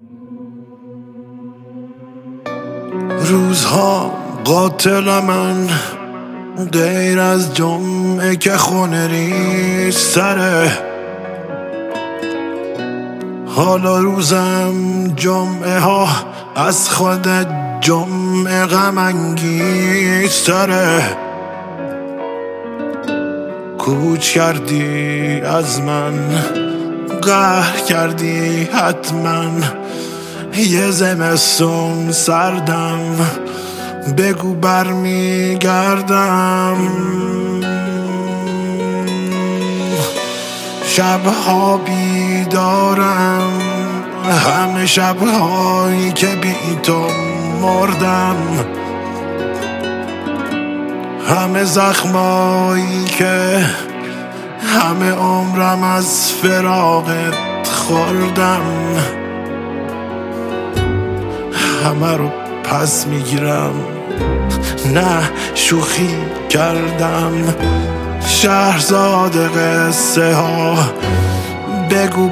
روزها قاتل من غیر از جمعه که خونه ریز سره. حالا روزم جمعه ها از خود جمعه غم انگیز تره. کوچ کردی از من، قهر کردی حتما، یه زمستون سردم، بگو برمیگردم. شبها بیدارم، همه شبهایی که بی تو مردم، همه زخمایی که همه عمرم از فراقت خوردم، همه رو پس میگیرم، نه شوخی کردم. شهرزاد قصه ها بگو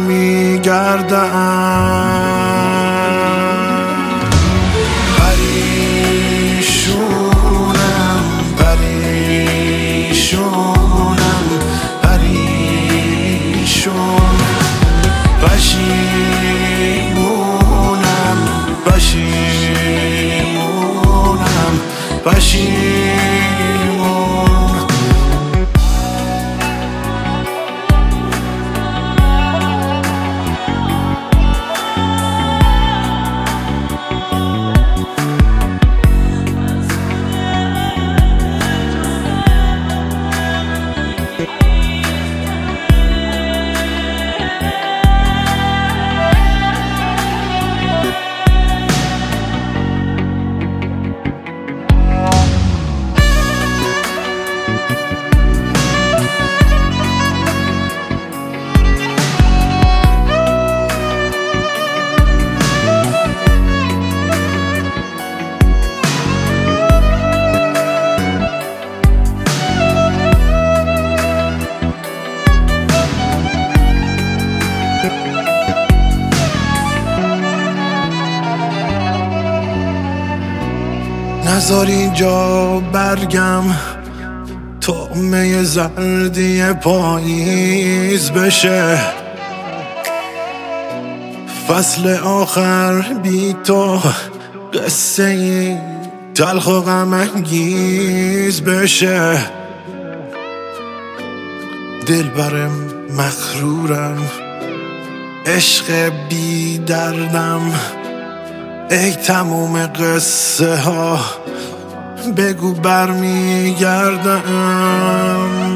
برمیگردم. پریشونم پریشونم پریشون، پشیمونم پشیمونم پشیمون. نذار اینجا برگم طعمه زردی پاییز بشه. فصل آخر بی تو قصه ای تلخ و غم انگیز بشه. دلبرم مغرورم، عشق بی دردم، ای تموم قصه ها بگو برمیگردم.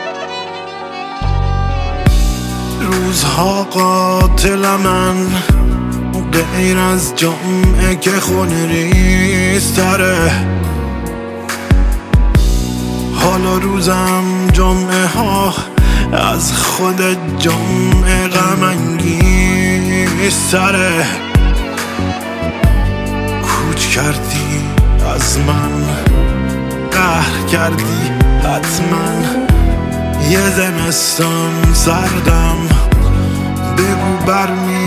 روزها قاتل من غیر از جمعه که خونه ریز تره. حالا روزم جمعه ها از خود جمعه غم انگیز تره. کوچ کردی از من، قهر کردی حتما، یه زمستون سردم، بگو برمی